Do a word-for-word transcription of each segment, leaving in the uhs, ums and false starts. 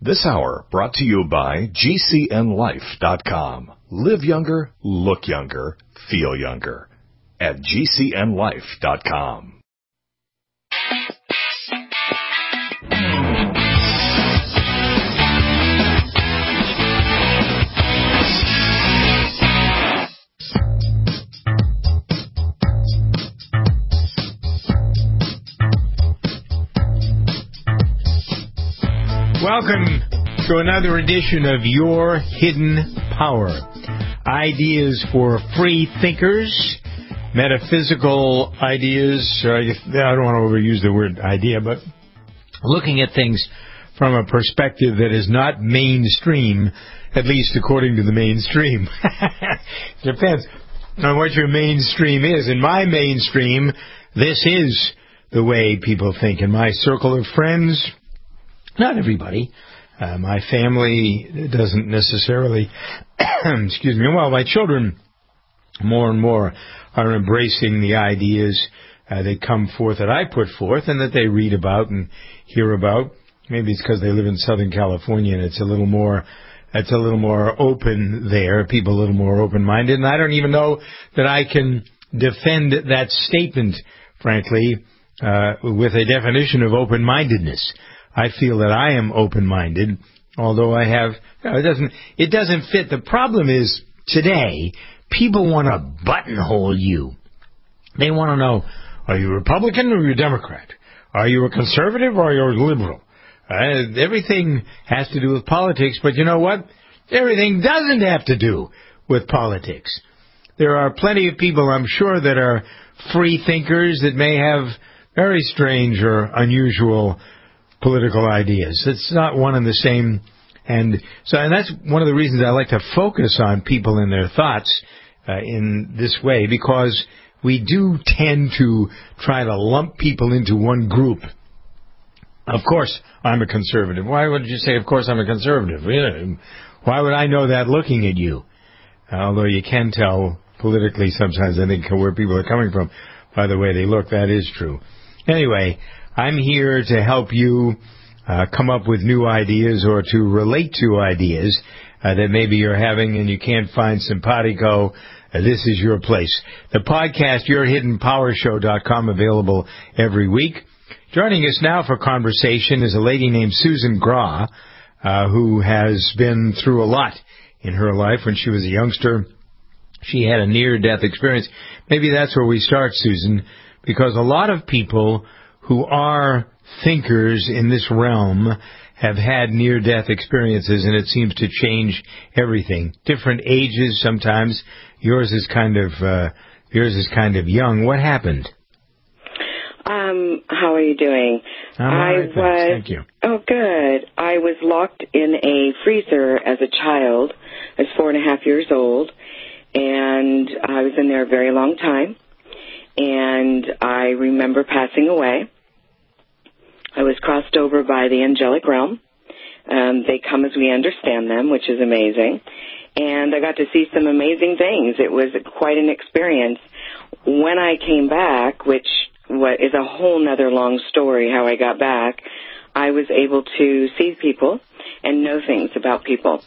This hour brought to you by G C N life dot com. Live younger, look younger, feel younger. At G C N life dot com. Welcome to another edition of Your Hidden Power. Ideas for free thinkers, metaphysical ideas. Uh, I don't want to overuse the word idea, but looking at things from a perspective that is not mainstream, at least according to the mainstream. Depends on what your mainstream is. In my mainstream, this is the way people think. In my circle of friends, not everybody. Uh, my family doesn't necessarily, excuse me, well, my children more and more are embracing the ideas uh, that come forth that I put forth and that they read about and hear about. Maybe it's because they live in Southern California and it's a little more, it's a little more open there, people a little more open-minded. And I don't even know that I can defend that statement, frankly, uh, with a definition of open-mindedness. I feel that I am open-minded, although I have, you know, it doesn't, it doesn't fit. The problem is today, people want to buttonhole you. They want to know, are you a Republican or are you a Democrat? Are you a conservative or are you a liberal? Uh, everything has to do with politics, but you know what? Everything doesn't have to do with politics. There are plenty of people, I'm sure, that are free thinkers that may have very strange or unusual political ideas. It's not one and the same. And so, and that's one of the reasons I like to focus on people and their thoughts uh, in this way, because we do tend to try to lump people into one group. Of course, I'm a conservative. Why would you say, of course, I'm a conservative? Why would I know that looking at you? Although you can tell politically sometimes, I think, where people are coming from by the way they look. That is true. Anyway, I'm here to help you uh, come up with new ideas or to relate to ideas uh, that maybe you're having and you can't find simpatico. Uh, this is your place. The podcast, your hidden power show dot com, available every week. Joining us now for conversation is a lady named Susan Gra, uh, who has been through a lot in her life. When she was a youngster, she had a near-death experience. Maybe that's where we start, Susan, because a lot of people who are thinkers in this realm have had near-death experiences, and it seems to change everything. Different ages sometimes. Yours is kind of uh, yours is kind of young. What happened? Um, how are you doing? I'm all right, I was. Thank you. Oh, good. I was locked in a freezer as a child. I was four and a half years old, and I was in there a very long time. And I remember passing away. I was crossed over by the angelic realm. Um, they come as we understand them, which is amazing. And I got to see some amazing things. It was quite an experience. When I came back, which what is a whole nother long story how I got back, I was able to see people and know things about people.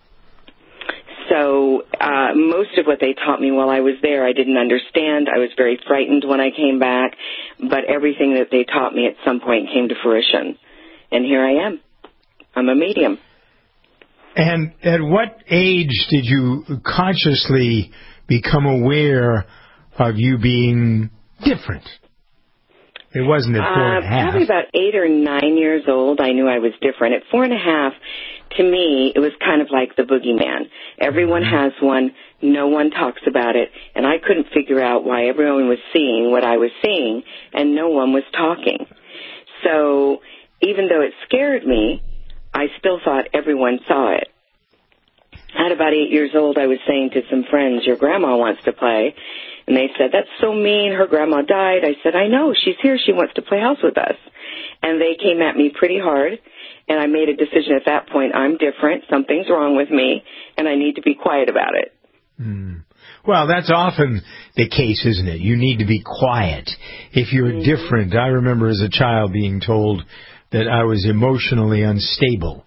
So uh, most of what they taught me while I was there, I didn't understand. I was very frightened when I came back, but everything that they taught me at some point came to fruition. And here I am. I'm a medium. And at what age did you consciously become aware of you being different? It wasn't at four and a half. Uh, probably about eight or nine years old, I knew I was different. At four and a half, to me, it was kind of like the boogeyman. Everyone has one. No one talks about it. And I couldn't figure out why everyone was seeing what I was seeing, and no one was talking. So even though it scared me, I still thought everyone saw it. At about eight years old, I was saying to some friends, your grandma wants to play. And they said, that's so mean. Her grandma died. I said, I know. She's here. She wants to play house with us. And they came at me pretty hard. And I made a decision at that point, I'm different. Something's wrong with me. And I need to be quiet about it. Mm. Well, that's often the case, isn't it? You need to be quiet. If you're mm-hmm. different, I remember as a child being told that I was emotionally unstable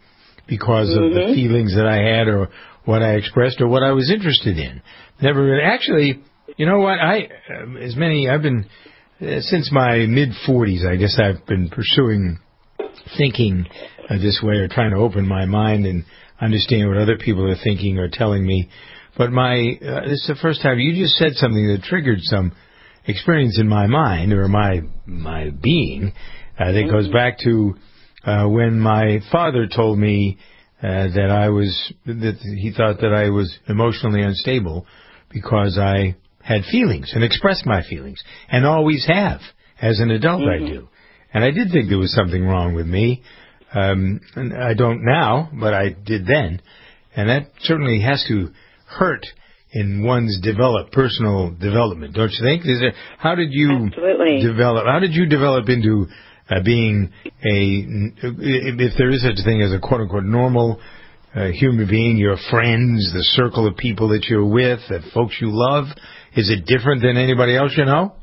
because mm-hmm. of the feelings that I had or what I expressed or what I was interested in. Never really, actually, you know what, I, as many, I've been, uh, since my mid-forties, I guess I've been pursuing thinking uh, this way or trying to open my mind and understand what other people are thinking or telling me. But my, uh, this is the first time you just said something that triggered some experience in my mind or my, my being uh, that mm-hmm. goes back to uh, when my father told me Uh, that I was, that he thought that I was emotionally unstable because I had feelings and expressed my feelings and always have. As an adult, mm-hmm. I do. And I did think there was something wrong with me. Um, and I don't now, but I did then. And that certainly has to hurt in one's develop, personal development, don't you think? Is there, how did you Absolutely. develop, how did you develop into Uh, being a, if there is such a thing as a quote-unquote normal uh, human being, your friends, the circle of people that you're with, the folks you love, is it different than anybody else you know?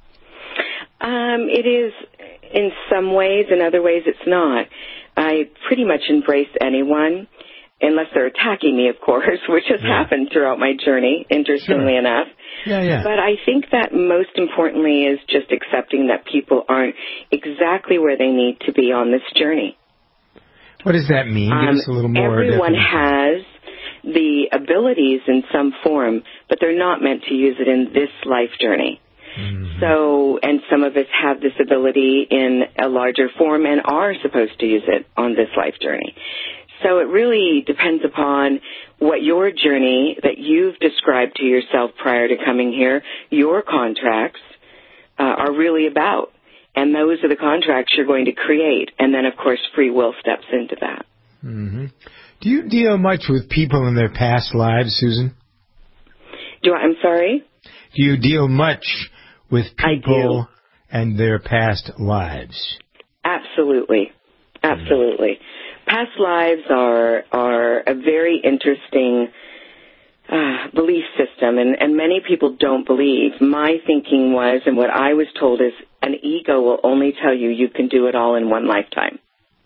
Um, it is in some ways. In other ways, it's not. I pretty much embrace anyone, unless they're attacking me, of course, which has yeah. happened throughout my journey, interestingly sure. enough. Yeah, yeah. But I think that most importantly is just accepting that people aren't exactly where they need to be on this journey. What does that mean? Give um, us a little more. Everyone definition. has the abilities in some form, but they're not meant to use it in this life journey. Mm-hmm. So, and some of us have this ability in a larger form and are supposed to use it on this life journey. So it really depends upon what your journey that you've described to yourself prior to coming here, your contracts, uh, are really about. And those are the contracts you're going to create. And then, of course, free will steps into that. Mm-hmm. Do you deal much with people in their past lives, Susan? Do I, I'm sorry? Do you deal much with people and their past lives? Absolutely. Absolutely. Mm-hmm. Past lives are are a very interesting uh, belief system, and, and many people don't believe. My thinking was, and what I was told is, an ego will only tell you you can do it all in one lifetime,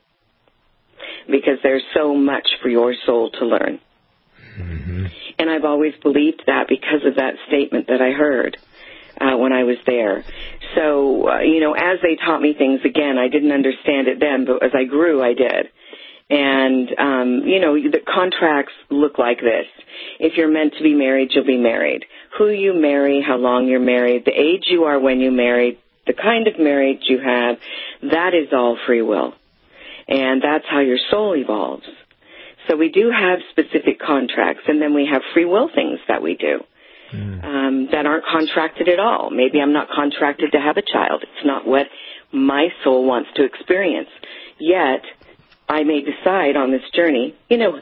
because there's so much for your soul to learn. Mm-hmm. And I've always believed that because of that statement that I heard uh, when I was there. So, uh, you know, as they taught me things again, I didn't understand it then, but as I grew, I did. And, um, you know, the contracts look like this. If you're meant to be married, you'll be married. Who you marry, how long you're married, the age you are when you married, the kind of marriage you have, that is all free will. And that's how your soul evolves. So we do have specific contracts, and then we have free will things that we do mm. um, that aren't contracted at all. Maybe I'm not contracted to have a child. It's not what my soul wants to experience. Yet, I may decide on this journey, you know,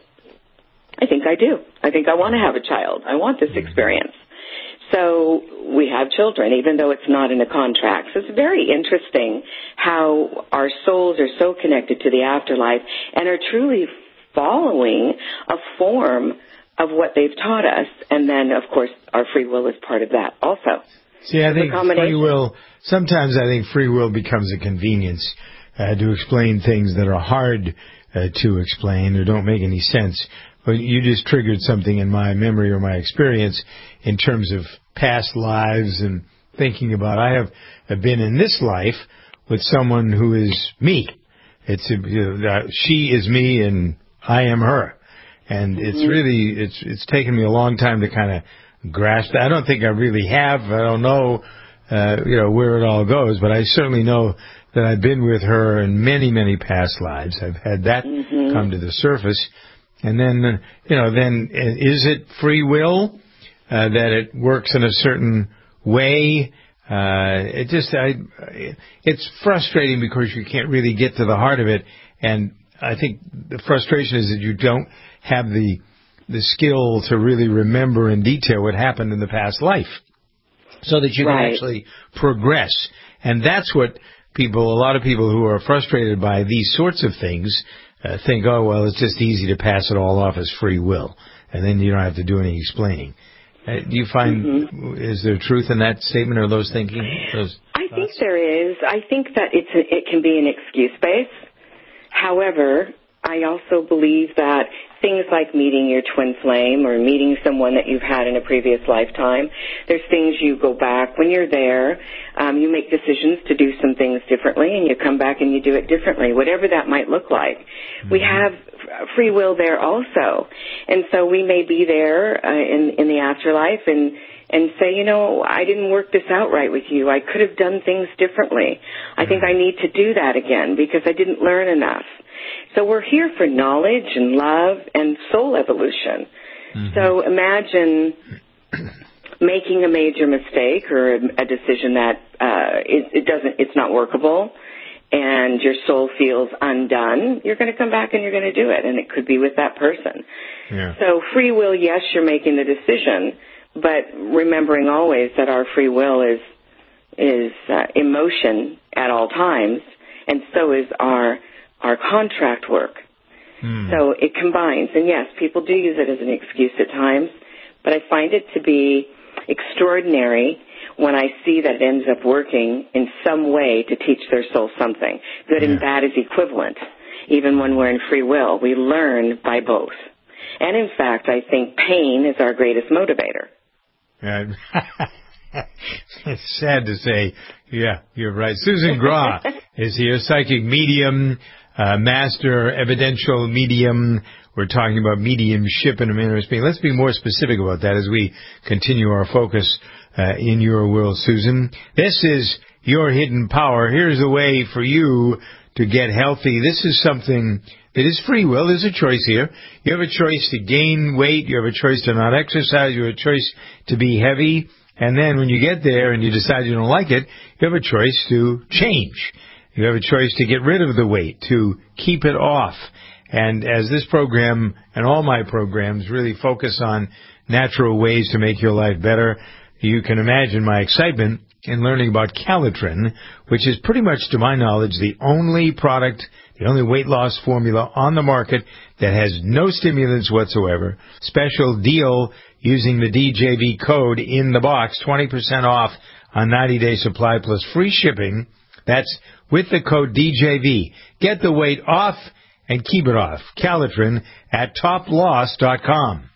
I think I do. I think I want to have a child. I want this experience. So we have children, even though it's not in a contract. So it's very interesting how our souls are so connected to the afterlife and are truly following a form of what they've taught us. And then, of course, our free will is part of that also. See, I think free will, sometimes I think free will becomes a convenience. Uh, to explain things that are hard uh, to explain or don't make any sense. But you just triggered something in my memory or my experience in terms of past lives and thinking about, I have, have been in this life with someone who is me. It's a, you know, uh, she is me and I am her. And mm-hmm. it's really, it's it's taken me a long time to kind of grasp that. I don't think I really have. I don't know, uh, you know, where it all goes, but I certainly know that I've been with her in many, many past lives. I've had that mm-hmm. come to the surface. And then, you know, then is it free will uh, that it works in a certain way? Uh, it just, I, it's frustrating because you can't really get to the heart of it. And I think the frustration is that you don't have the the skill to really remember in detail what happened in the past life so that you can right. actually progress. And that's what people, a lot of people who are frustrated by these sorts of things uh, think, oh, well, it's just easy to pass it all off as free will, and then you don't have to do any explaining. Uh, do you find, mm-hmm. is there truth in that statement or those thinking? Those I thoughts? think there is. I think that it's a, it can be an excuse base. However, I also believe that things like meeting your twin flame or meeting someone that you've had in a previous lifetime, there's things you go back. When you're there, um, you make decisions to do some things differently, and you come back and you do it differently, whatever that might look like. Mm-hmm. We have free will there also. And so we may be there uh, in, in the afterlife and and say, you know, I didn't work this out right with you. I could have done things differently. I think I need to do that again because I didn't learn enough. So we're here for knowledge and love and soul evolution. Mm-hmm. So imagine making a major mistake or a, a decision that uh, it, it doesn't, it's not workable, and your soul feels undone. You're going to come back and you're going to do it, and it could be with that person. Yeah. So free will, yes, you're making the decision, but remembering always that our free will is is uh, emotion at all times, and so is our our contract work. Hmm. So it combines. And yes, people do use it as an excuse at times, but I find it to be extraordinary when I see that it ends up working in some way to teach their soul something. Good yeah. and bad is equivalent. Even when we're in free will, we learn by both. And in fact, I think pain is our greatest motivator. Yeah. It's sad to say, yeah, you're right. Susan Gra is here, psychic medium, uh, master evidential medium. We're talking about mediumship in a manner of speaking. Let's be more specific about that as we continue our focus uh, in your world, Susan. This is your hidden power. Here's a way for you to get healthy. This is something that is free will. There's a choice here. You have a choice to gain weight. You have a choice to not exercise. You have a choice to be heavy. And then when you get there and you decide you don't like it, you have a choice to change. You have a choice to get rid of the weight, to keep it off. And as this program and all my programs really focus on natural ways to make your life better, you can imagine my excitement in learning about Calitrin, which is pretty much, to my knowledge, the only product, the only weight loss formula on the market that has no stimulants whatsoever. Special deal using the D J V code in the box, twenty percent off on ninety-day supply plus free shipping. That's with the code D J V. Get the weight off and keep it off. Calitrin at top loss dot com.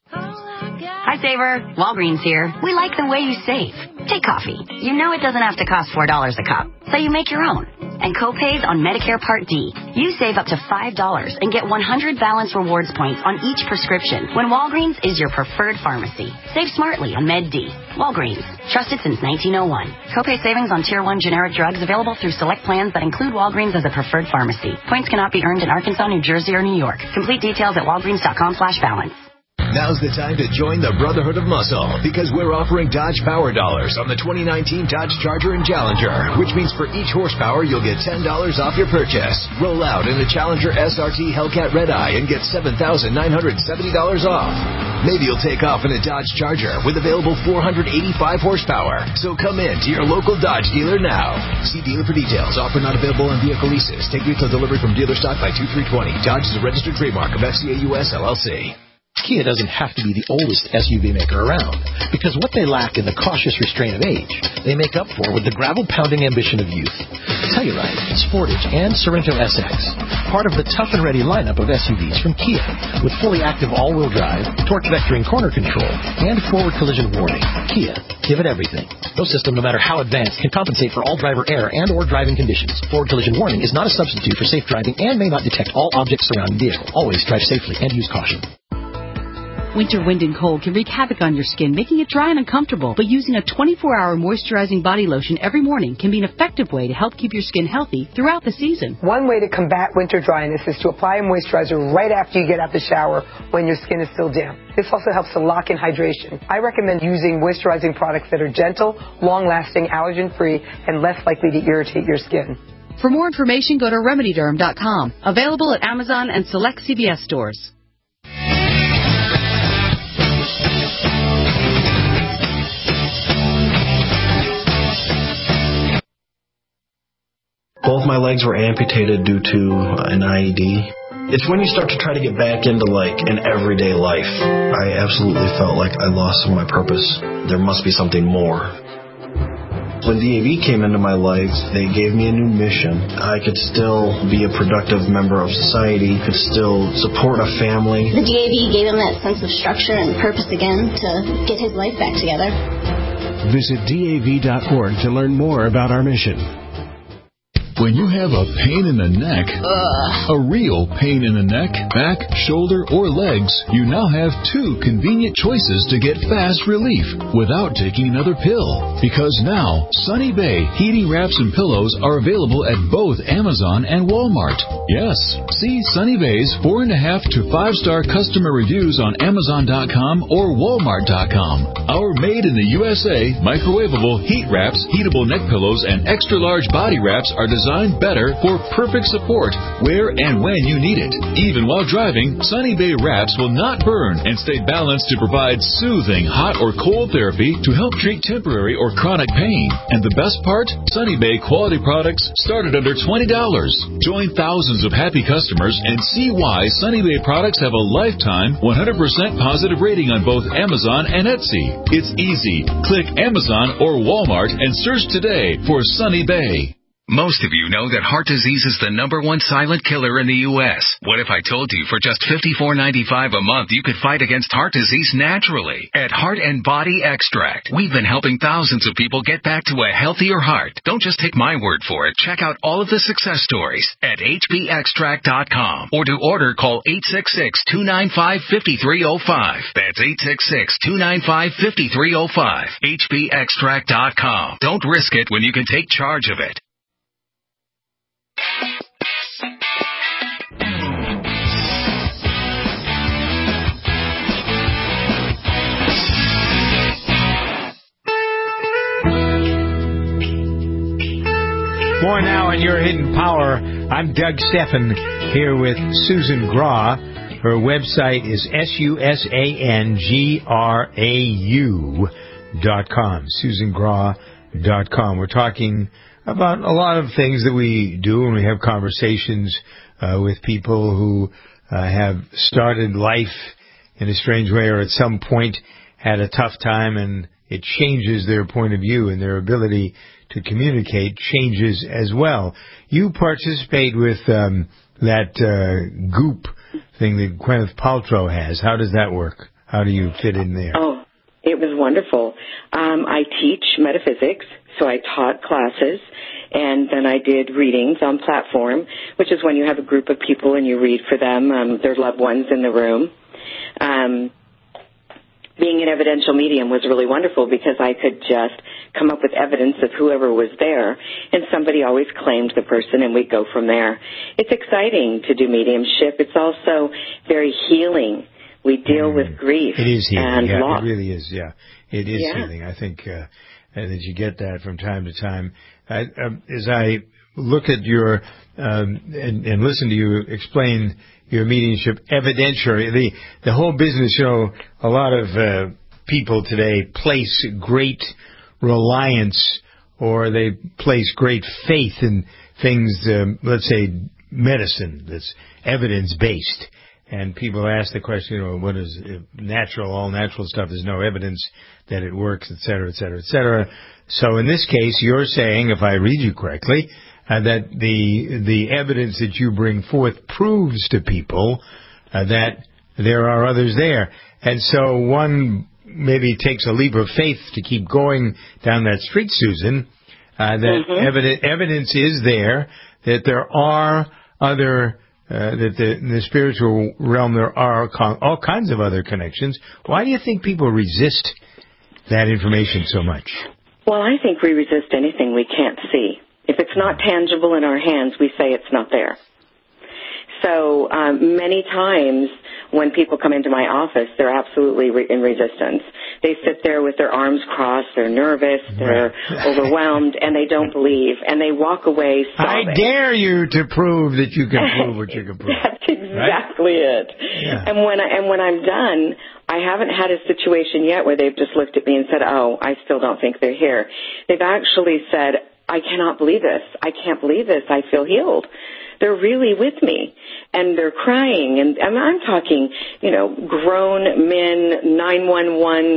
Hi, Saver. Walgreens here. We like the way you save. Take coffee. You know it doesn't have to cost four dollars a cup, so you make your own. And co-pays on Medicare Part D. You save up to five dollars and get one hundred Balance Rewards points on each prescription when Walgreens is your preferred pharmacy. Save smartly on Med D. Walgreens. Trusted since nineteen oh one. Copay savings on Tier one generic drugs available through select plans that include Walgreens as a preferred pharmacy. Points cannot be earned in Arkansas, New Jersey, or New York. Complete details at walgreens.com slash balance. Now's the time to join the Brotherhood of Muscle because we're offering Dodge Power Dollars on the twenty nineteen Dodge Charger and Challenger, which means for each horsepower, you'll get ten dollars off your purchase. Roll out in the Challenger S R T Hellcat Red Eye and get seven thousand nine hundred seventy dollars off. Maybe you'll take off in a Dodge Charger with available four hundred eighty-five horsepower. So come in to your local Dodge dealer now. See dealer for details. Offer not available on vehicle leases. Take vehicle delivery from dealer stock by two three twenty. Dodge is a registered trademark of F C A U S L L C. Kia doesn't have to be the oldest S U V maker around, because what they lack in the cautious restraint of age, they make up for with the gravel-pounding ambition of youth. Telluride, Sportage, and Sorento S X, part of the tough and ready lineup of S U Vs from Kia, with fully active all-wheel drive, torque vectoring corner control, and forward collision warning. Kia, give it everything. No system, no matter how advanced, can compensate for all driver error and or driving conditions. Forward collision warning is not a substitute for safe driving and may not detect all objects surrounding the vehicle. Always drive safely and use caution. Winter wind and cold can wreak havoc on your skin, making it dry and uncomfortable. But using a twenty-four hour moisturizing body lotion every morning can be an effective way to help keep your skin healthy throughout the season. One way to combat winter dryness is to apply a moisturizer right after you get out the shower when your skin is still damp. This also helps to lock in hydration. I recommend using moisturizing products that are gentle, long-lasting, allergen-free, and less likely to irritate your skin. For more information, go to remedy derm dot com. Available at Amazon and select C V S stores. Both my legs were amputated due to an I E D. It's when you start to try to get back into, like, an everyday life. I absolutely felt like I lost some of my purpose. There must be something more. When D A V came into my life, they gave me a new mission. I could still be a productive member of society, could still support a family. The D A V gave him that sense of structure and purpose again to get his life back together. Visit D A V dot org to learn more about our mission. When you have a pain in the neck, Ugh. a real pain in the neck, back, shoulder, or legs, you now have two convenient choices to get fast relief without taking another pill. Because now, Sunny Bay heating wraps and pillows are available at both Amazon and Walmart. Yes, see Sunny Bay's four and a half to five star customer reviews on Amazon dot com or Walmart dot com. Our made in the U S A microwavable heat wraps, heatable neck pillows, and extra large body wraps are designed Designed better for perfect support where and when you need it. Even while driving, Sunny Bay wraps will not burn and stay balanced to provide soothing hot or cold therapy to help treat temporary or chronic pain. And the best part? Sunny Bay quality products start at under twenty dollars. Join thousands of happy customers and see why Sunny Bay products have a lifetime one hundred percent positive rating on both Amazon and Etsy. It's easy. Click Amazon or Walmart and search today for Sunny Bay. Most of you know that heart disease is the number one silent killer in the U S What if I told you for just fifty-four ninety-five a month you could fight against heart disease naturally? At Heart and Body Extract, we've been helping thousands of people get back to a healthier heart. Don't just take my word for it. Check out all of the success stories at H B extract dot com. Or to order, call eight six six, two nine five, five three zero five. That's eight six six, two nine five, five three zero five. H B extract dot com. Don't risk it when you can take charge of it. More now on Your Hidden Power. I'm Doug Stephan here with Susan Grau. Her website is S U S A N G R A U dot com, susan grau dot com. We're talking about a lot of things that we do when we have conversations uh, with people who uh, have started life in a strange way or at some point had a tough time, and it changes their point of view, and their ability to communicate changes as well. You participate with um, that uh, Goop thing that Gwyneth Paltrow has. How does that work? How do you fit in there? Oh, it was wonderful. Um, I teach metaphysics, so I taught classes, and then I did readings on platform, which is when you have a group of people and you read for them, um, their loved ones in the room. Um, being an evidential medium was really wonderful because I could just come up with evidence of whoever was there, and somebody always claimed the person, and we'd go from there. It's exciting to do mediumship. It's also very healing. We deal mm. with grief. It is healing. And yeah, loss. It really is. Yeah, it is yeah. healing. I think uh, that you get that from time to time. I, um, as I look at your um, and, and listen to you explain your mediumship evidentiary, the the whole business. You know, a lot of uh, people today place great reliance, or they place great faith in things. Um, let's say medicine that's evidence based. And people ask the question, you know, what is natural? All natural stuff is no evidence that it works, et cetera, et cetera, et cetera. So in this case, you're saying, if I read you correctly, uh, that the the evidence that you bring forth proves to people uh, that there are others there. And so one maybe takes a leap of faith to keep going down that street, Susan, uh, that mm-hmm. evidence, evidence is there, that there are other Uh, that the, in the spiritual realm there are con- all kinds of other connections. Why do you think people resist that information so much? Well, I think we resist anything we can't see. If it's not tangible in our hands, we say it's not there. So um, many times when people come into my office, they're absolutely re- in resistance. They sit there with their arms crossed, they're nervous, they're right. overwhelmed, and they don't believe, and they walk away sobbing. I dare you to prove that you can prove what you can prove. That's exactly right? it. Yeah. And when I, and when I'm done, I haven't had a situation yet where they've just looked at me and said, oh, I still don't think they're here. They've actually said, I cannot believe this. I can't believe this. I feel healed. They're really with me, and they're crying, and, and I'm talking, you know, grown men, nine one one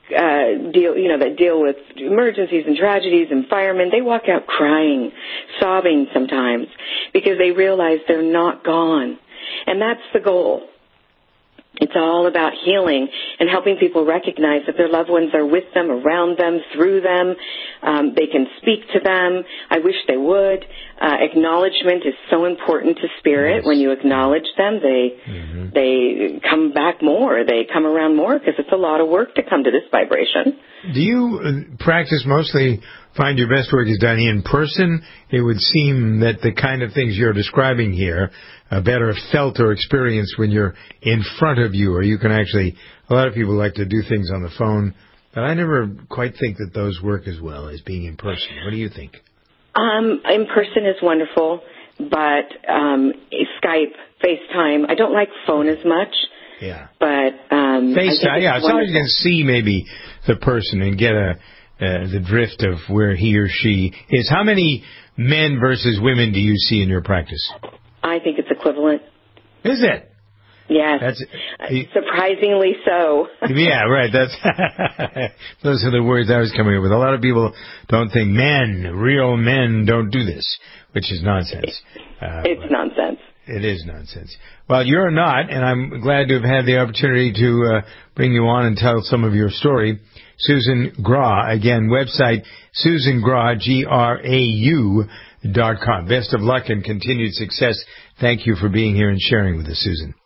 uh, deal, you know, that deal with emergencies and tragedies and firemen, they walk out crying, sobbing sometimes because they realize they're not gone. And that's the goal. It's all about healing and helping people recognize that their loved ones are with them, around them, through them. Um, they can speak to them. I wish they would. Uh, acknowledgement is so important to spirit. Yes. When you acknowledge them, they mm-hmm. they come back more. They come around more because it's a lot of work to come to this vibration. Do you practice mostly, find your best work is done in person? It would seem that the kind of things you're describing here are better felt or experienced when you're in front of you, or you can actually, a lot of people like to do things on the phone, but I never quite think that those work as well as being in person. What do you think? Um, in person is wonderful, but um, Skype, FaceTime, I don't like phone as much. Yeah. But um, FaceTime, yeah, so you can see maybe the person and get a uh, the drift of where he or she is. How many men versus women do you see in your practice? I think it's equivalent. Is it? Yes. That's, he, surprisingly so. Yeah, right. That's those are the words I was coming up with. A lot of people don't think men, real men, don't do this, which is nonsense. Uh, it's nonsense. It is nonsense. Well, you're not, and I'm glad to have had the opportunity to uh, bring you on and tell some of your story. Susan Grau, again, website Susan Grau, G R A U dot com. Best of luck and continued success. Thank you for being here and sharing with us, Susan.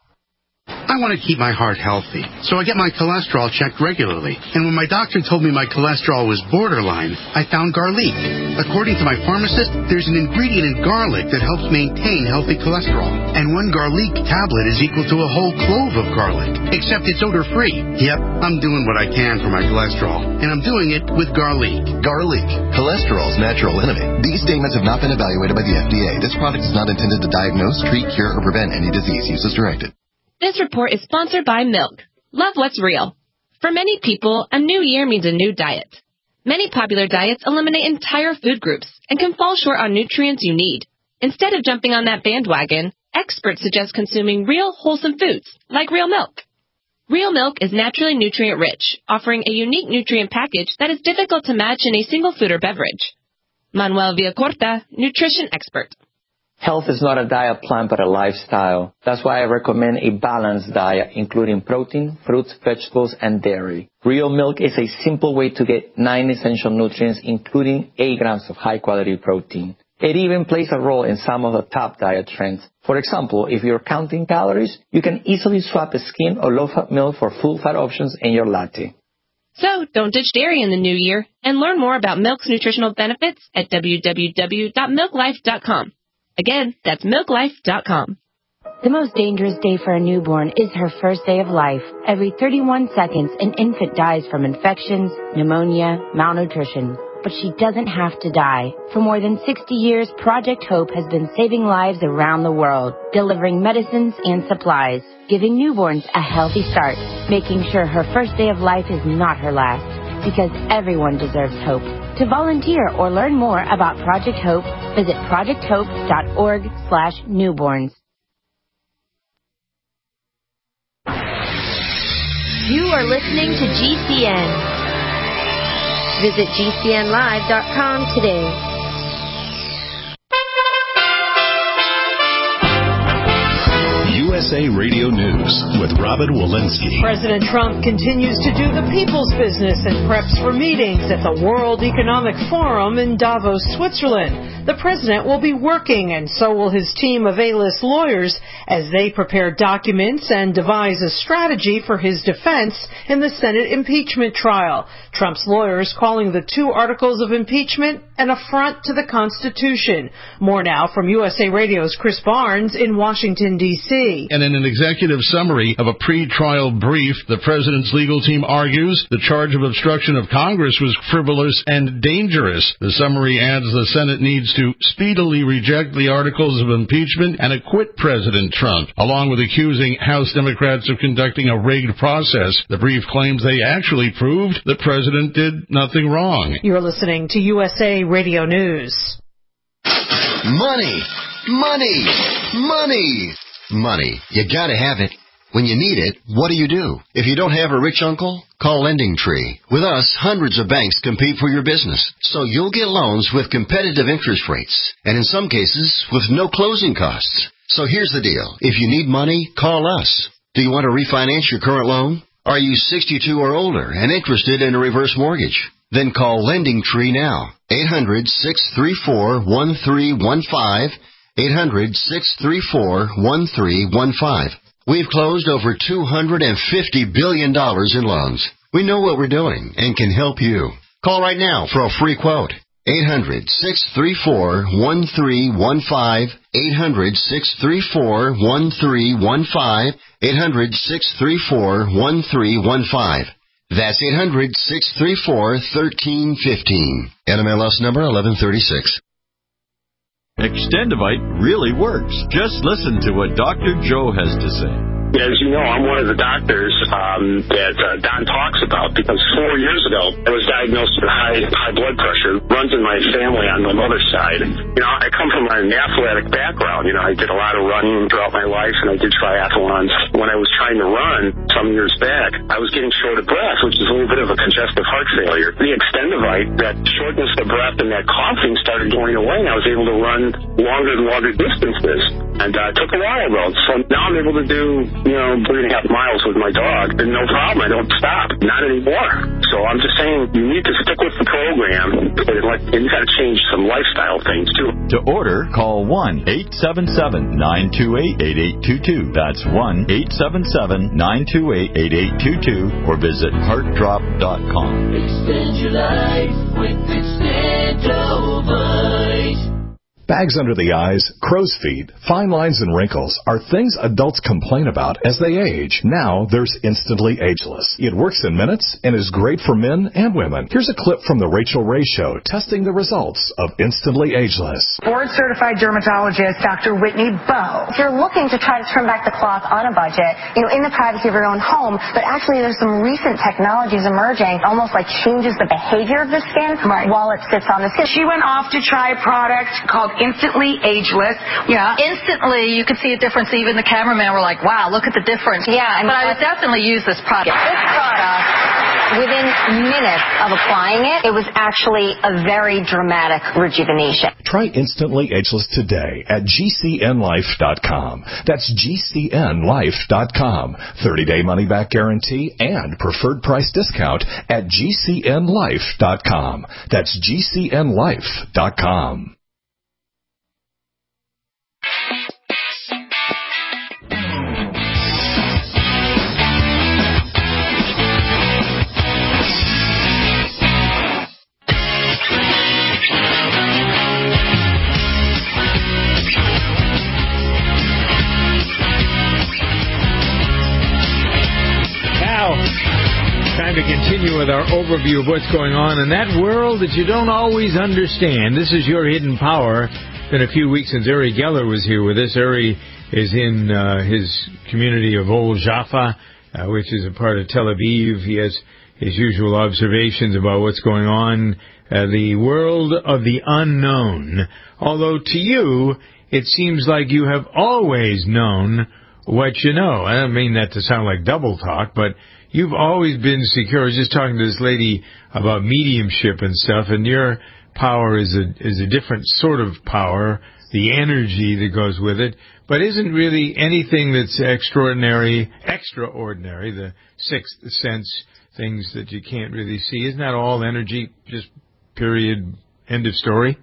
I want to keep my heart healthy, so I get my cholesterol checked regularly. And when my doctor told me my cholesterol was borderline, I found garlic. According to my pharmacist, there's an ingredient in garlic that helps maintain healthy cholesterol. And one garlic tablet is equal to a whole clove of garlic, except it's odor-free. Yep, I'm doing what I can for my cholesterol, and I'm doing it with garlic. Garlic, cholesterol's natural enemy. These statements have not been evaluated by the F D A. This product is not intended to diagnose, treat, cure, or prevent any disease. Use as directed. This report is sponsored by Milk. Love what's real. For many people, a new year means a new diet. Many popular diets eliminate entire food groups and can fall short on nutrients you need. Instead of jumping on that bandwagon, experts suggest consuming real, wholesome foods, like real milk. Real milk is naturally nutrient-rich, offering a unique nutrient package that is difficult to match in a single food or beverage. Manuel Villacorta, nutrition expert. Health is not a diet plan, but a lifestyle. That's why I recommend a balanced diet, including protein, fruits, vegetables, and dairy. Real milk is a simple way to get nine essential nutrients, including eight grams of high-quality protein. It even plays a role in some of the top diet trends. For example, if you're counting calories, you can easily swap a skim or low-fat milk for full-fat options in your latte. So, don't ditch dairy in the new year, and learn more about milk's nutritional benefits at w w w dot milk life dot com. Again, that's milk life dot com. The most dangerous day for a newborn is her first day of life. Every thirty-one seconds, an infant dies from infections, pneumonia, malnutrition. But she doesn't have to die. For more than sixty years, Project Hope has been saving lives around the world, delivering medicines and supplies, giving newborns a healthy start, making sure her first day of life is not her last, because everyone deserves hope. To volunteer or learn more about Project Hope, visit project hope dot org slash newborns. You are listening to G C N. Visit G C N live dot com today. U S A Radio News with Robin Walensky. President Trump continues to do the people's business and preps for meetings at the World Economic Forum in Davos, Switzerland. The president will be working, and so will his team of A-list lawyers, as they prepare documents and devise a strategy for his defense in the Senate impeachment trial. Trump's lawyers calling the two articles of impeachment an affront to the Constitution. More now from U S A Radio's Chris Barnes in Washington, D C And in an executive summary of a pre-trial brief, the president's legal team argues the charge of obstruction of Congress was frivolous and dangerous. The summary adds the Senate needs to speedily reject the articles of impeachment and acquit President Trump, along with accusing House Democrats of conducting a rigged process. The brief claims they actually proved the president did nothing wrong. You're listening to U S A Radio News. Money! Money! Money! Money. You gotta have it. When you need it, what do you do? If you don't have a rich uncle, call Lending Tree. With us, hundreds of banks compete for your business, so you'll get loans with competitive interest rates, and in some cases, with no closing costs. So here's the deal. If you need money, call us. Do you want to refinance your current loan? Are you sixty-two or older and interested in a reverse mortgage? Then call Lending Tree now. eight hundred, six three four, one three one five. eight hundred, six three four, one three one five. We've closed over two hundred fifty billion dollars in loans. We know what we're doing and can help you. Call right now for a free quote. eight hundred, six three four, one three one five. eight hundred, six three four, one three one five. eight hundred, six three four, one three one five. That's eight hundred, six three four, one three one five. N M L S number eleven thirty-six. Extendivite really works. Just listen to what Doctor Joe has to say. As you know, I'm one of the doctors um, that uh, Don talks about because four years ago I was diagnosed with high high blood pressure. Runs in my family on my mother's side. You know, I come from an athletic background. You know, I did a lot of running throughout my life, and I did triathlons. When I was trying to run some years back, I was getting short of breath, which is a little bit of a congestive heart failure. The Extendivite, that shortness of breath and that coughing started going away, and I was able to run longer and longer distances. And uh, it took a while, though. So now I'm able to do, you know, three and a half miles with my dog, and no problem. I don't stop. Not anymore. So I'm just saying you need to stick with the program, and you got to change some lifestyle things, too. To order, call one eight seven seven, nine two eight, eight eight two two. That's one eight seven seven, nine two eight, eight eight two two, or visit heart drop dot com. Extend your life with Extendivite. Bags under the eyes, crow's feet, fine lines and wrinkles are things adults complain about as they age. Now there's Instantly Ageless. It works in minutes and is great for men and women. Here's a clip from the Rachel Ray Show testing the results of Instantly Ageless. Board-certified dermatologist Doctor Whitney Bowe. If you're looking to try to trim back the cloth on a budget, you know, in the privacy of your own home, but actually there's some recent technologies emerging, almost like changes the behavior of the skin right. while it sits on the skin. She went off to try a product called Instantly Ageless. Yeah, instantly you could see a difference. Even the cameraman were like, wow, look at the difference. Yeah, I mean, but I would definitely use this product. This product, within minutes of applying it, it was actually a very dramatic rejuvenation. Try Instantly Ageless today at G C N life dot com. That's G C N life dot com. thirty-day money-back guarantee and preferred price discount at G C N life dot com. That's G C N life dot com. Time to continue with our overview of what's going on in that world that you don't always understand. This is Your Hidden Power. It's been a few weeks since Uri Geller was here with us. Uri is in uh, his community of Old Jaffa, uh, which is a part of Tel Aviv. He has his usual observations about what's going on, uh, the world of the unknown. Although to you, it seems like you have always known what you know. I don't mean that to sound like double talk, but you've always been secure. I was just talking to this lady about mediumship and stuff, and your power is a is a different sort of power, the energy that goes with it, but isn't really anything that's extraordinary, extraordinary, the sixth sense, things that you can't really see. Isn't that all energy, just period, end of story?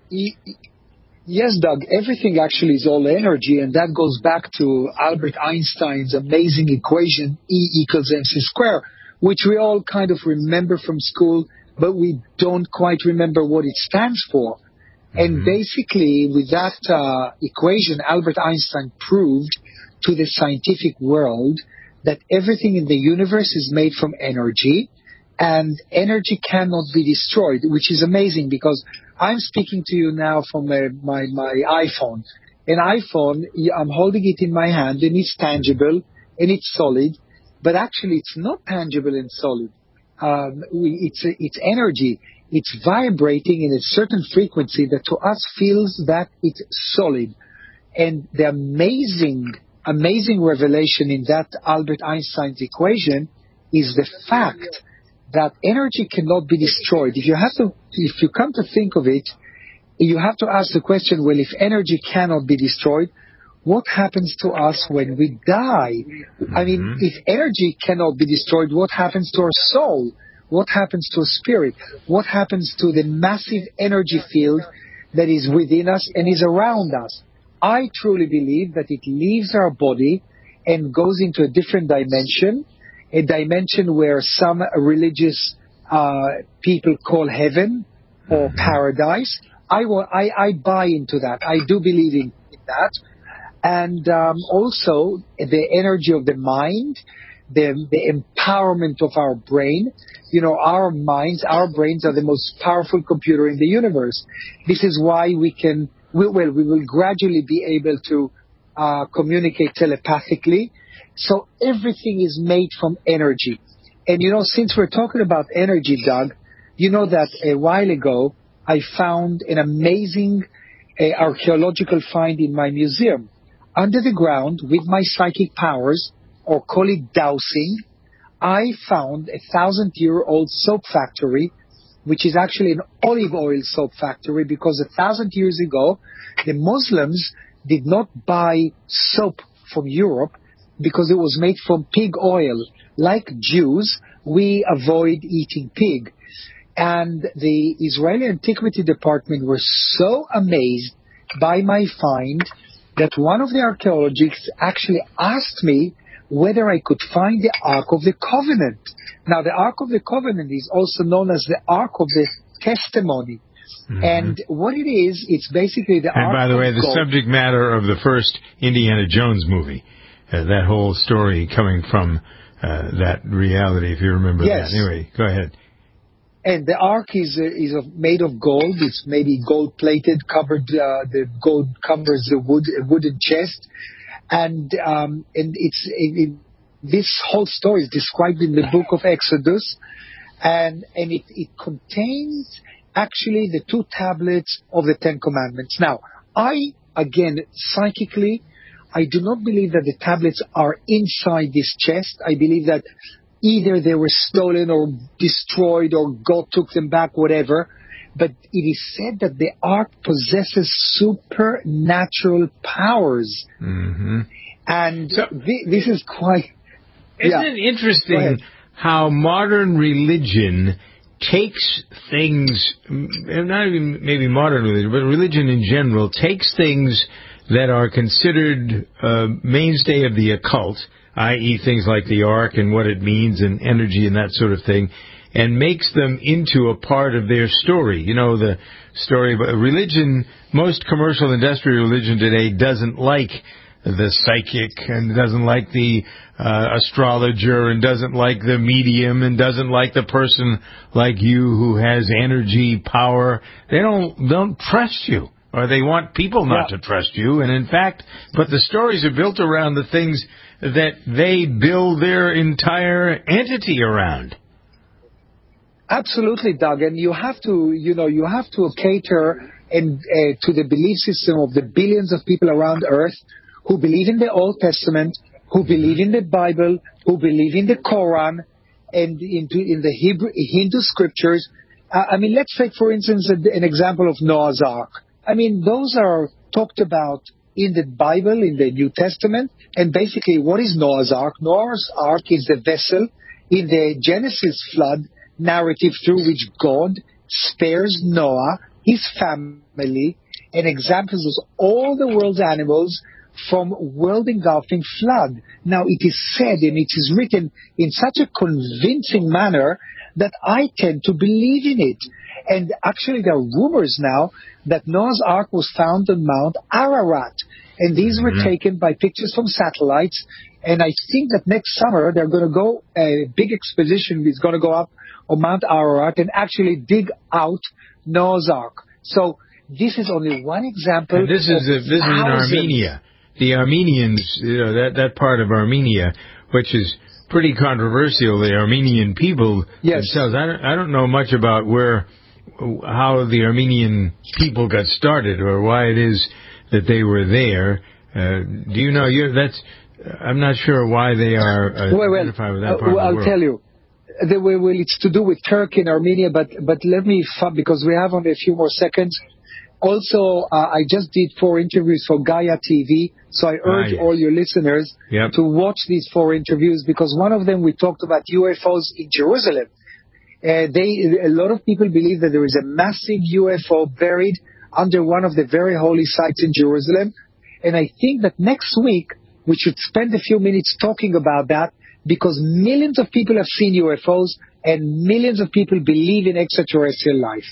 Yes, Doug, everything actually is all energy, and that goes back to Albert Einstein's amazing equation, E equals mc squared, which we all kind of remember from school, but we don't quite remember what it stands for. Mm-hmm. And basically, with that uh, equation, Albert Einstein proved to the scientific world that everything in the universe is made from energy, and energy cannot be destroyed, which is amazing because I'm speaking to you now from uh, my, my iPhone. An iPhone, I'm holding it in my hand, and it's tangible, and it's solid, but actually it's not tangible and solid. Um, we, it's, it's energy. It's vibrating in a certain frequency that to us feels that it's solid. And the amazing amazing revelation in that Albert Einstein's equation is the fact that energy cannot be destroyed. If you have to, if you come to think of it, you have to ask the question, well, if energy cannot be destroyed, what happens to us when we die? Mm-hmm. I mean, if energy cannot be destroyed, what happens to our soul? What happens to a spirit? What happens to the massive energy field that is within us and is around us? I truly believe that it leaves our body and goes into a different dimension, a dimension where some religious uh, people call heaven or paradise. I, will, I, I buy into that. I do believe in, in that. And um, also the energy of the mind, the, the empowerment of our brain. You know, our minds, our brains are the most powerful computer in the universe. This is why we can, we, well, we will gradually be able to uh, communicate telepathically. So everything is made from energy. And, you know, since we're talking about energy, Doug, you know that a while ago I found an amazing uh, archaeological find in my museum. Under the ground, with my psychic powers, or call it dowsing, I found a thousand-year-old soap factory, which is actually an olive oil soap factory, because a thousand years ago, the Muslims did not buy soap from Europe because it was made from pig oil. Like Jews, we avoid eating pig. And the Israeli Antiquity Department were so amazed by my find that one of the archaeologists actually asked me whether I could find the Ark of the Covenant. Now, the Ark of the Covenant is also known as the Ark of the Testimony. Mm-hmm. And what it is, it's basically the and Ark of And by the way, the gold. subject matter of the first Indiana Jones movie, uh, that whole story coming from uh, that reality, if you remember yes. that. Anyway, go ahead. And the ark is uh, is of, made of gold. It's maybe gold plated, covered. Uh, the gold covers the wood a wooden chest, and um, and it's it, it, this whole story is described in the book of Exodus, and and it, it contains actually the two tablets of the Ten Commandments. Now, I again psychically, I do not believe that the tablets are inside this chest. I believe that either they were stolen or destroyed or God took them back, whatever. But it is said that the ark possesses supernatural powers. Mm-hmm. And so, th- this is quite... Isn't yeah. it interesting how modern religion takes things, not even maybe modern religion, but religion in general, takes things that are considered uh, mainstay of the occult, that is things like the Ark and what it means and energy and that sort of thing, and makes them into a part of their story. You know, the story of religion, most commercial industrial religion today doesn't like the psychic and doesn't like the uh, astrologer and doesn't like the medium and doesn't like the person like you who has energy, power. They don't don't trust you, or they want people not yeah. to trust you. And in fact, but the stories are built around the things that they build their entire entity around. Absolutely, Doug. And you have to, you know, you have to cater and uh, to the belief system of the billions of people around Earth who believe in the Old Testament, who believe in the Bible, who believe in the Quran, and into in the Hebrew, Hindu scriptures. Uh, I mean, let's take, for instance, an example of Noah's Ark. I mean, those are talked about in the Bible, in the New Testament. And basically, what is Noah's Ark? Noah's Ark is the vessel in the Genesis flood narrative through which God spares Noah, his family, and examples all the world's animals from world-engulfing flood. Now, it is said, and it is written in such a convincing manner that I tend to believe in it. And actually, there are rumors now that Noah's Ark was found on Mount Ararat. And these were mm-hmm. taken by pictures from satellites. And I think that next summer, they're going to go, a big expedition is going to go up on Mount Ararat and actually dig out Noah's Ark. So this is only one example. And this is a, this is in Armenia. The Armenians, you know, that, that part of Armenia, which is pretty controversial, the Armenian people yes. themselves. I don't, I don't know much about where, how the Armenian people got started or why it is that they were there. Uh, do you know? You that's. I'm not sure why they are uh, well, well, identified with that uh, part well, of the I'll world. tell you. The, well, well, it's to do with Turkey and Armenia, but but let me, because we have only a few more seconds. Also, uh, I just did four interviews for Gaia T V, so I urge ah, yes. all your listeners yep. to watch these four interviews, because one of them we talked about U F Os in Jerusalem. Uh, they, a lot of people believe that there is a massive U F O buried under one of the very holy sites in Jerusalem, and I think that next week we should spend a few minutes talking about that, because millions of people have seen U F Os and millions of people believe in extraterrestrial life.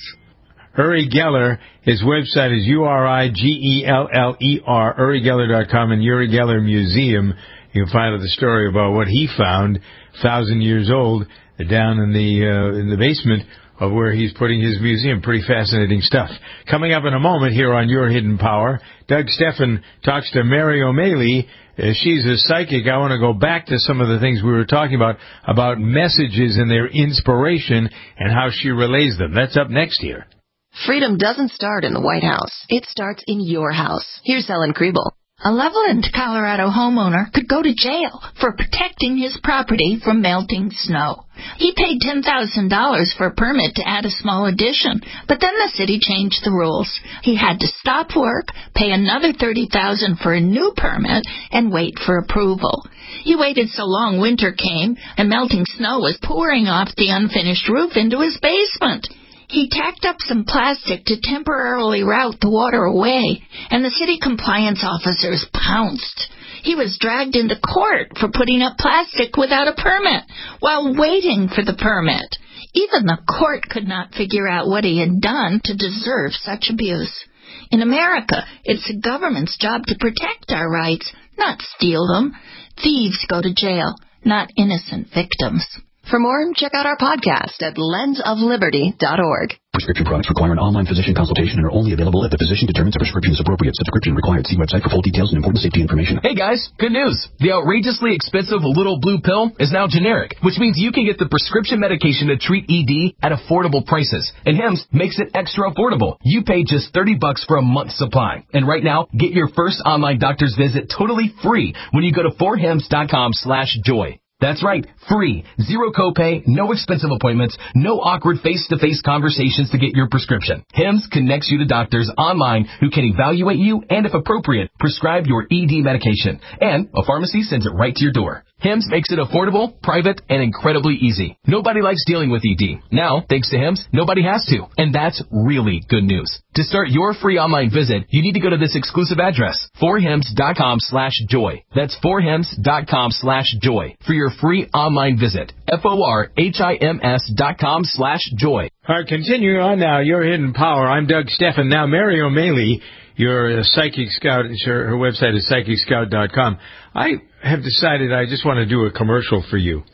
Uri Geller, his website is U R I G E L L E R, uri geller dot com, and Uri Geller Museum. You can find out the story about what he found, thousand years old, down in the uh, in the basement of where he's putting his museum. Pretty fascinating stuff. Coming up in a moment here on Your Hidden Power, Doug Steffen talks to Mary O'Malley. Uh, she's a psychic. I want to go back to some of the things we were talking about, about messages and their inspiration and how she relays them. That's up next here. Freedom doesn't start in the White House. It starts in your house. Here's Ellen Kriebel. A Loveland, Colorado homeowner could go to jail for protecting his property from melting snow. He paid ten thousand dollars for a permit to add a small addition, but then the city changed the rules. He had to stop work, pay another thirty thousand dollars for a new permit, and wait for approval. He waited so long winter came, and melting snow was pouring off the unfinished roof into his basement. He tacked up some plastic to temporarily route the water away, and the city compliance officers pounced. He was dragged into court for putting up plastic without a permit while waiting for the permit. Even the court could not figure out what he had done to deserve such abuse. In America, it's the government's job to protect our rights, not steal them. Thieves go to jail, not innocent victims. For more, check out our podcast at lens of liberty dot org. Prescription products require an online physician consultation and are only available if the physician determines a prescription is appropriate. Subscription required. See website for full details and important safety information. Hey guys, good news. The outrageously expensive Little Blue Pill is now generic, which means you can get the prescription medication to treat E D at affordable prices. And Hims makes it extra affordable. You pay just thirty bucks for a month's supply. And right now, get your first online doctor's visit totally free when you go to four hims dot com slash joy. That's right, free, zero copay, no expensive appointments, no awkward face-to-face conversations to get your prescription. Hims connects you to doctors online who can evaluate you and, if appropriate, prescribe your E D medication. And a pharmacy sends it right to your door. Hims makes it affordable, private, and incredibly easy. Nobody likes dealing with E D. Now, thanks to Hims, nobody has to. And that's really good news. To start your free online visit, you need to go to this exclusive address, four hims dot com slash joy. That's four hims dot com slash joy for your free online visit. F O R H I M S dot com slash joy. All right, continuing on now, Your Hidden Power. I'm Doug Steffen. Now, Mary O'Malley, your uh, Psychic Scout, her, her website is psychic scout dot com. I have decided I just want to do a commercial for you.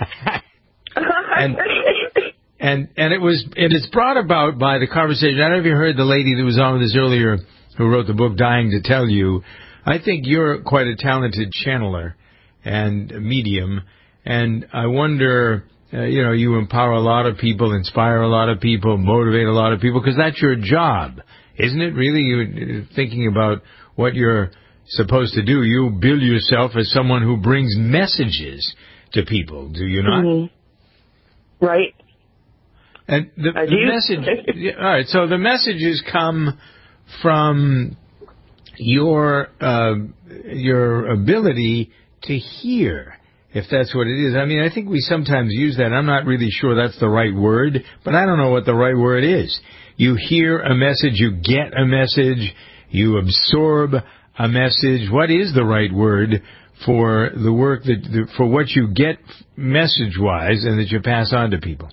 and, and and it was it is brought about by the conversation. I don't know if you heard the lady that was on with us earlier who wrote the book Dying to Tell You. I think you're quite a talented channeler and medium, and I wonder, uh, you know, you empower a lot of people, inspire a lot of people, motivate a lot of people, because that's your job, isn't it? Really, you're thinking about what you're supposed to do. You bill yourself as someone who brings messages to people, do you not? Mm-hmm. Right. And the, I the do. message. Yeah, all right. So the messages come from your uh, your ability to hear, if that's what it is. I mean, I think we sometimes use that. I'm not really sure that's the right word, but I don't know what the right word is. You hear a message, you get a message, you absorb a message. What is the right word for the work that, for what you get message-wise and that you pass on to people?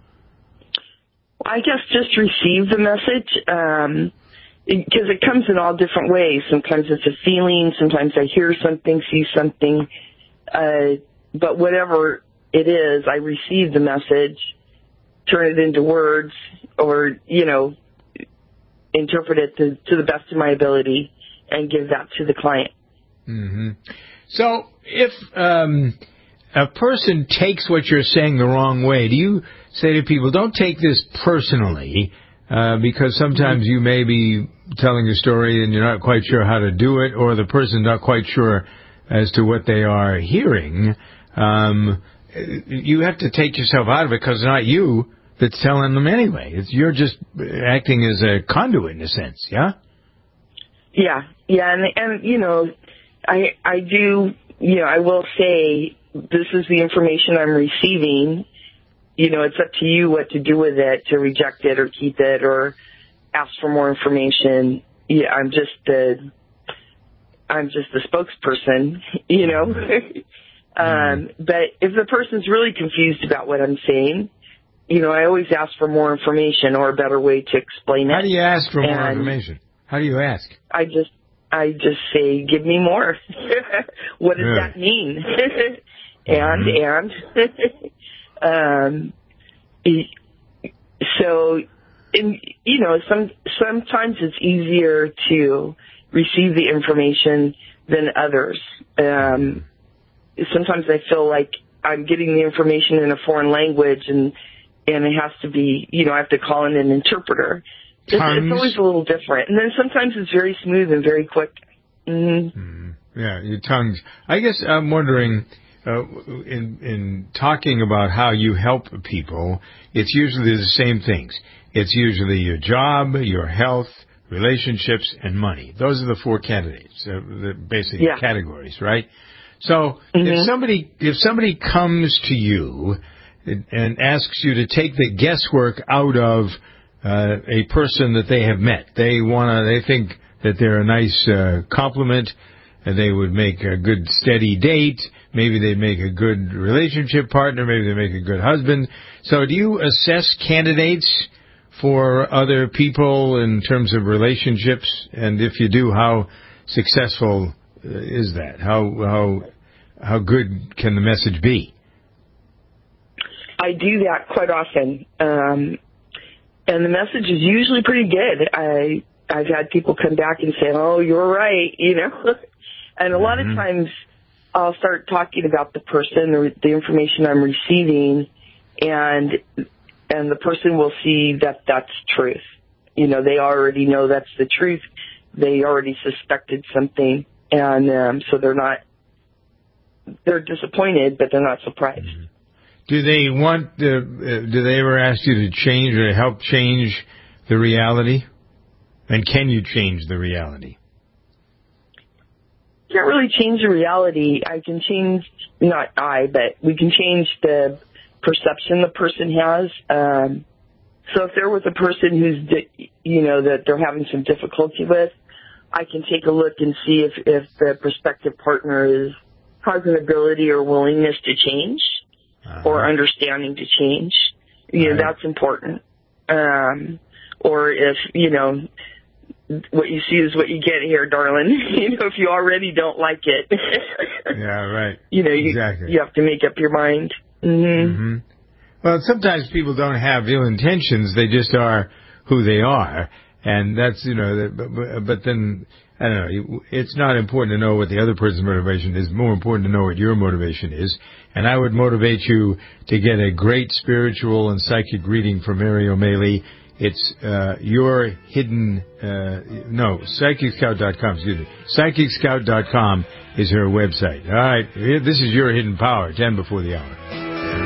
I guess just receive the message, um, because it comes in all different ways. Sometimes it's a feeling, sometimes I hear something, see something, uh, but whatever it is, I receive the message, turn it into words, or, you know, interpret it to, to the best of my ability and give that to the client. Mm-hmm. So if um, a person takes what you're saying the wrong way, do you say to people, don't take this personally, uh, because sometimes you may be telling a story and you're not quite sure how to do it, or the person's not quite sure as to what they are hearing. Um, you have to take yourself out of it because it's not you that's telling them anyway. It's, you're just acting as a conduit in a sense, yeah? Yeah, yeah, and, and you know, I, I do, you know, I will say this is the information I'm receiving. You know, it's up to you what to do with it, to reject it or keep it or ask for more information. Yeah, I'm just the, I'm just the spokesperson, you know. um, but if the person's really confused about what I'm saying, you know, I always ask for more information or a better way to explain it. How do you ask for more And information? How do you ask? I just, I just say, give me more. What does Really? that mean? and, and, um, so, in, you know, some, sometimes it's easier to receive the information than others. Um, sometimes I feel like I'm getting the information in a foreign language and, and it has to be, you know, I have to call in an interpreter. It's, it's always a little different. And then sometimes it's very smooth and very quick. Mm-hmm. Mm, yeah, your tongues. I guess I'm wondering, uh, in in talking about how you help people, it's usually the same things. It's usually your job, your health, relationships, and money. Those are the four candidates, uh, the basic Yeah. categories, right? So Mm-hmm. if somebody if somebody comes to you and, and asks you to take the guesswork out of uh, a person that they have met, they wanna they think that they're a nice uh, compliment, and they would make a good steady date. Maybe they make a good relationship partner. Maybe they make a good husband. So do you assess candidates for other people in terms of relationships? And if you do, how successful uh, is that? How how how good can the message be? I do that quite often. Um, and the message is usually pretty good. I, I've had people come back and say, oh, you're right, you know. And a lot of times I'll start talking about the person or the information I'm receiving, and and the person will see that that's truth. You know, they already know that's the truth. They already suspected something, and um, so they're not, they're disappointed, but they're not surprised. Do they want the, uh, do they ever ask you to change or to help change the reality? And can you change the reality? Can't really change the reality. I can change, not I, but we can change the perception the person has. Um, so if they're with a person who's, di- you know, that they're having some difficulty with, I can take a look and see if, if the prospective partner is, has an ability or willingness to change uh-huh. or understanding to change. You know, right. That's important. Um, or if, you know, what you see is what you get here, darling. You know, if you already don't like it. Yeah, right. You know, you, exactly. you have to make up your mind. Mm-hmm. Mm-hmm. Well, sometimes people don't have ill intentions. They just are who they are. And that's, you know, but, but then, I don't know, it's not important to know what the other person's motivation is. More important to know what your motivation is. And I would motivate you to get a great spiritual and psychic reading from Mary O'Malley. It's uh, your hidden, uh, no, psychic scout dot com, excuse me. psychic scout dot com is her website. All right, this is Your Hidden Power, ten before the hour.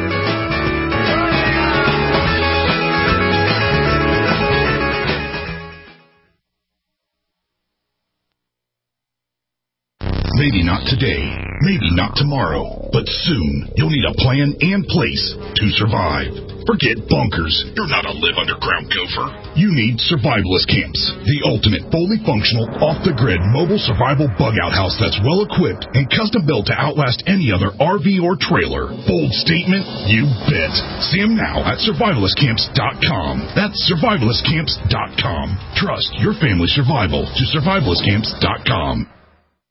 Maybe not today, maybe not tomorrow, but soon you'll need a plan and place to survive. Forget bunkers. You're not a live underground gopher. You need survivalist camps, the ultimate fully functional, off-the-grid mobile survival bug-out house that's well-equipped and custom-built to outlast any other R V or trailer. Bold statement? You bet. See them now at survivalist camps dot com. That's survivalist camps dot com. Trust your family's survival to survivalist camps dot com.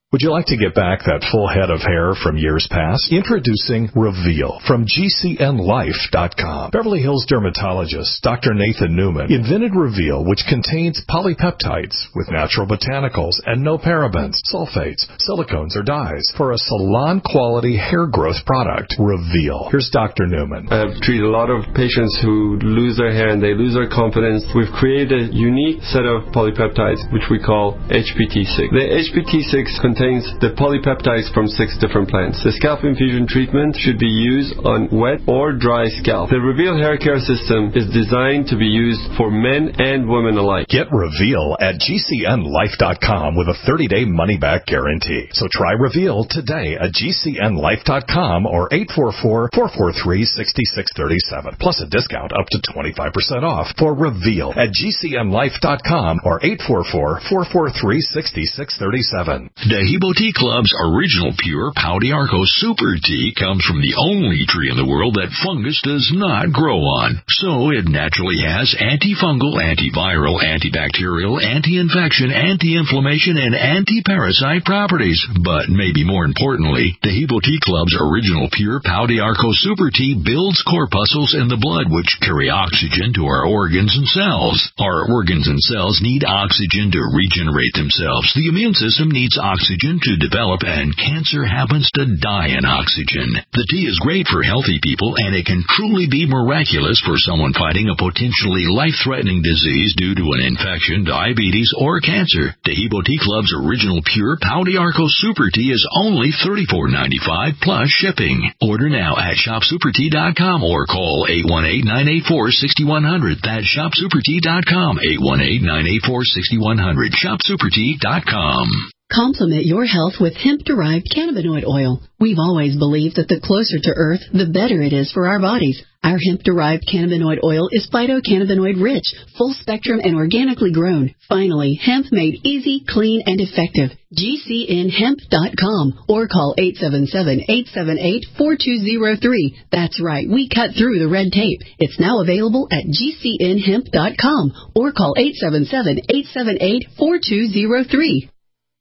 Would you like to get back that full head of hair from years past? Introducing Reveal from G C N life dot com. Beverly Hills dermatologist Doctor Nathan Newman invented Reveal, which contains polypeptides with natural botanicals and no parabens, sulfates, silicones, or dyes for a salon-quality hair growth product. Reveal. Here's Doctor Newman. I've treated a lot of patients who lose their hair and they lose their confidence. We've created a unique set of polypeptides, which we call H P T six. The H P T six contains contains the polypeptides from six different plants. The scalp infusion treatment should be used on wet or dry scalp. The Reveal hair care system is designed to be used for men and women alike. Get Reveal at G C N life dot com with a thirty-day money-back guarantee. So try Reveal today at G C N life dot com or eight four four, four four three, six six three seven. Plus a discount up to twenty-five percent off for Reveal at G C N life dot com or eight four four, four four three, six six three seven. Hebo Tea Club's original pure Pau d'Arco Super Tea comes from the only tree in the world that fungus does not grow on. So it naturally has antifungal, antiviral, antibacterial, anti-infection, anti-inflammation, and anti-parasite properties. But maybe more importantly, the Hebo Tea Club's original pure Pau d'Arco Super Tea builds corpuscles in the blood which carry oxygen to our organs and cells. Our organs and cells need oxygen to regenerate themselves. The immune system needs oxygen to develop, and cancer happens to die in oxygen. The tea is great for healthy people, and it can truly be miraculous for someone fighting a potentially life-threatening disease due to an infection, diabetes, or cancer. The Hebo Tea Club's original pure Pau d'Arco Super Tea is only thirty-four dollars and ninety-five cents plus shipping. Order now at shop super tea dot com or call eight one eight, nine eight four, six one zero zero. That's shop super tea dot com, eight one eight, nine eight four, six one zero zero. shop super tea dot com. Complement your health with hemp-derived cannabinoid oil. We've always believed that the closer to Earth, the better it is for our bodies. Our hemp-derived cannabinoid oil is phytocannabinoid-rich, full-spectrum, and organically grown. Finally, hemp made easy, clean, and effective. G C N hemp dot com or call eight seven seven, eight seven eight, four two zero three. That's right, we cut through the red tape. It's now available at G C N hemp dot com or call eight seven seven, eight seven eight, four two zero three.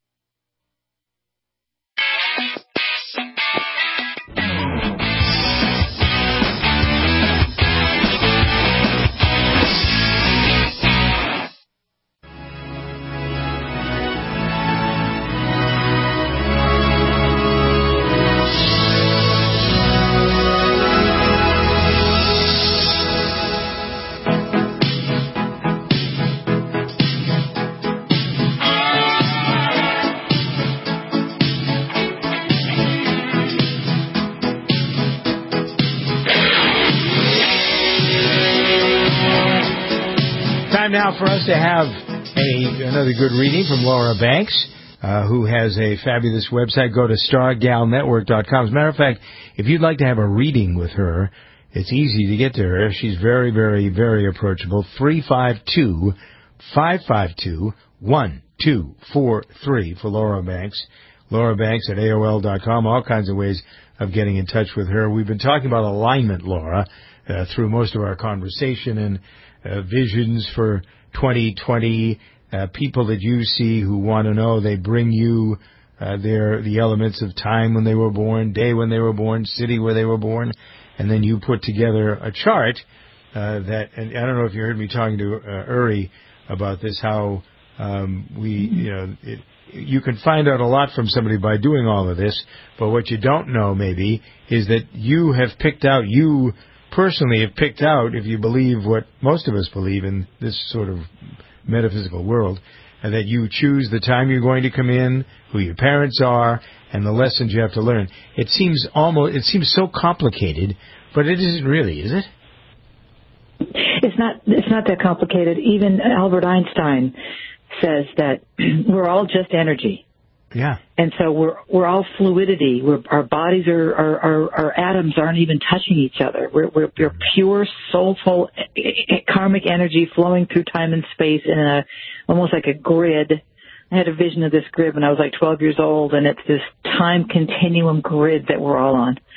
Now for us to have a another good reading from Laura Banks, uh, who has a fabulous website. Go to star gal network dot com. As a matter of fact, if you'd like to have a reading with her, it's easy to get to her. She's very, very, very approachable. three five two, five five two, one two four three for Laura Banks. Laura Banks at A O L dot com. All kinds of ways of getting in touch with her. We've been talking about alignment, Laura, uh, through most of our conversation, and Uh, visions for twenty twenty, uh, people that you see who want to know. They bring you uh, their the elements of time when they were born, day when they were born, city where they were born, and then you put together a chart uh, that. And I don't know if you heard me talking to uh, Uri about this. How um, we, you know, it, you can find out a lot from somebody by doing all of this, but what you don't know maybe is that you have picked out you. Personally have picked out, if you believe what most of us believe in this sort of metaphysical world, and that you choose the time you're going to come in, who your parents are, and the lessons you have to learn. It seems almost, it seems so complicated, but it isn't really, is it? It's not, it's not that complicated. Even Albert Einstein says that we're all just energy. Yeah. And so we're we're all fluidity. We're, our bodies are, are, are our atoms aren't even touching each other. We're we're, we're pure, soulful, karmic energy flowing through time and space in a almost like a grid. I had a vision of this grid when I was like twelve years old, and it's this time continuum grid that we're all on.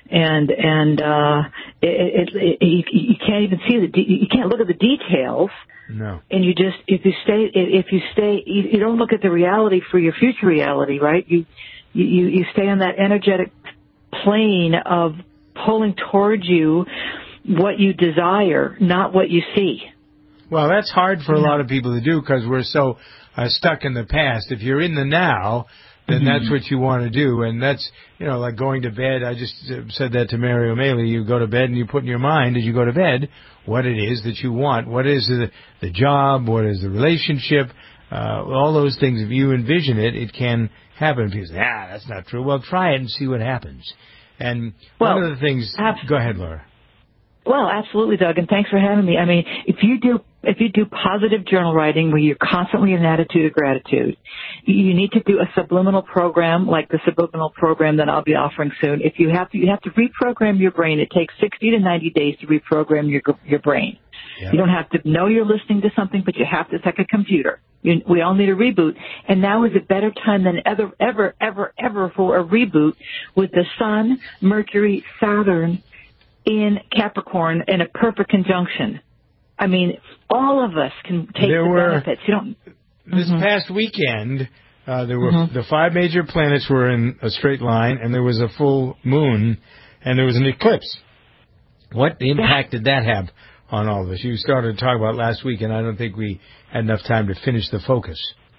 and and uh, it, it, it, you, you can't even see the de- you can't look at the details. No. And you just if you stay if you stay you, you don't look at the reality for your future reality, right? You you you stay on that energetic plane of pulling towards you what you desire, not what you see. Well, that's hard for a lot of people to do because we're so uh, stuck in the past. If you're in the now, then mm-hmm. that's what you want to do. And that's, you know, like going to bed. I just uh, said that to Mary O'Malley. You go to bed and you put in your mind as you go to bed what it is that you want. What is the, the job? What is the relationship? Uh, all those things. If you envision it, it can happen. People say, ah, that's not true. Well, try it and see what happens. And well, one of the things... Ab- go ahead, Laura. Well, absolutely, Doug, and thanks for having me. I mean, if you do if you do positive journal writing where you're constantly in an attitude of gratitude, you need to do a subliminal program like the subliminal program that I'll be offering soon. If you have to, you have to reprogram your brain. It takes sixty to ninety days to reprogram your your brain. Yeah. You don't have to know you're listening to something, but you have to. It's like a computer. You, we all need a reboot. And now is a better time than ever, ever, ever, ever for a reboot with the Sun, Mercury, Saturn in Capricorn in a perfect conjunction. I mean, all of us can take there the were, benefits. You don't. This mm-hmm. past weekend, uh, there were mm-hmm. the five major planets were in a straight line, and there was a full moon, and there was an eclipse. What impact did that have on all of us? You started to talk about last week, and I don't think we had enough time to finish the focus.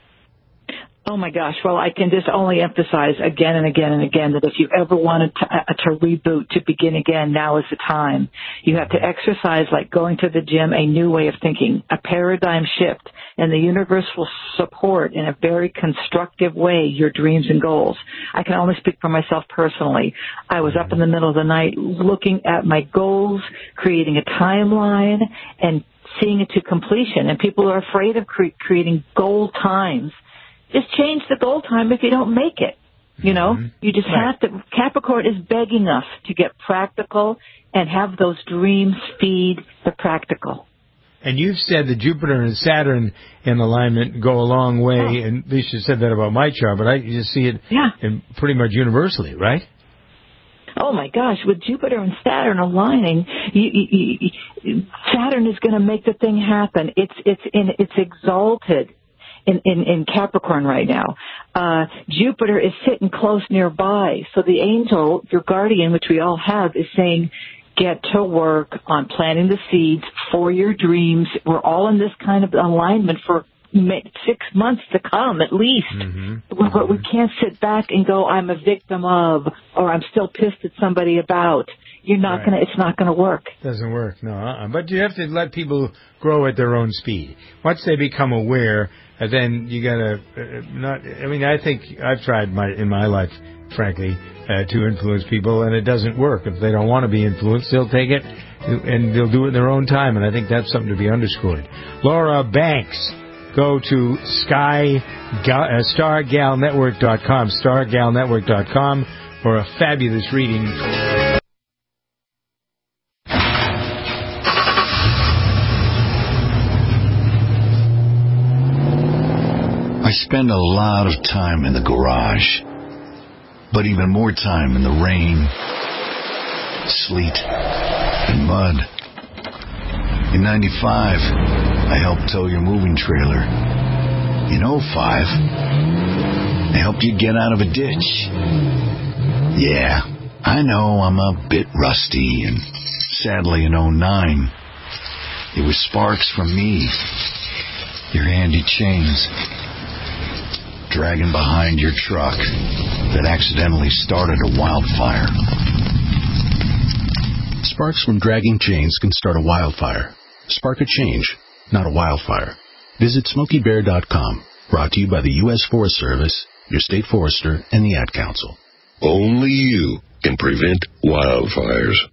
Oh, my gosh. Well, I can just only emphasize again and again and again that if you ever wanted to, uh, to reboot, to begin again, now is the time. You have to exercise like going to the gym, a new way of thinking, a paradigm shift, and the universe will support in a very constructive way your dreams and goals. I can only speak for myself personally. I was up in the middle of the night looking at my goals, creating a timeline, and seeing it to completion. And people are afraid of cre- creating goal times. Just change the goal time if you don't make it. You know, mm-hmm. you just right. have to. Capricorn is begging us to get practical and have those dreams feed the practical. And you've said that Jupiter and Saturn in alignment go a long way, oh. and Lisa said that about my chart, but I just see it yeah. in pretty much universally, right? Oh my gosh, with Jupiter and Saturn aligning, you, you, you, Saturn is going to make the thing happen. It's it's in it's exalted. In, in, in Capricorn right now. Uh, Jupiter is sitting close nearby. So the angel, your guardian, which we all have, is saying, get to work on planting the seeds for your dreams. We're all in this kind of alignment for six months to come at least. Mm-hmm. But we can't sit back and go, I'm a victim of, or I'm still pissed at somebody about. You're not right. gonna. It's not gonna work. Doesn't work, no. Uh-uh. But you have to let people grow at their own speed. Once they become aware, uh, then you gotta uh, not. I mean, I think I've tried my in my life, frankly, uh, to influence people, and it doesn't work. If they don't want to be influenced, they'll take it and they'll do it in their own time. And I think that's something to be underscored. Laura Banks, go to sky uh, star gal network dot com, star gal network dot com for a fabulous reading. I spend a lot of time in the garage, but even more time in the rain, sleet, and mud. In ninety-five, I helped tow your moving trailer. In oh five, I helped you get out of a ditch. Yeah, I know I'm a bit rusty, and sadly in oh nine, it was sparks from me, your handy chains, dragging behind your truck that accidentally started a wildfire. Sparks from dragging chains can start a wildfire. Spark a change, not a wildfire. Visit Smokey Bear dot com. Brought to you by the U S Forest Service, your state forester, and the Ad Council. Only you can prevent wildfires.